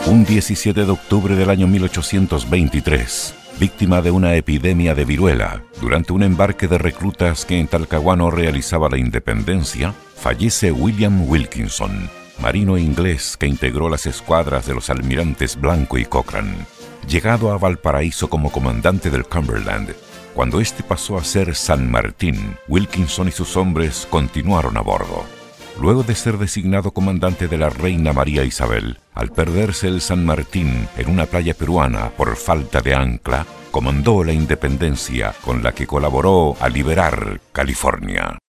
Un 17 de octubre del año 1823, víctima de una epidemia de viruela, durante un embarque de reclutas que en Talcahuano realizaba la independencia, fallece William Wilkinson, marino inglés que integró las escuadras de los almirantes Blanco y Cochrane. Llegado a Valparaíso como comandante del Cumberland, cuando este pasó a ser San Martín, Wilkinson y sus hombres continuaron a bordo. Luego de ser designado comandante de la Reina María Isabel, al perderse el San Martín en una playa peruana por falta de ancla, comandó la independencia con la que colaboró a liberar California.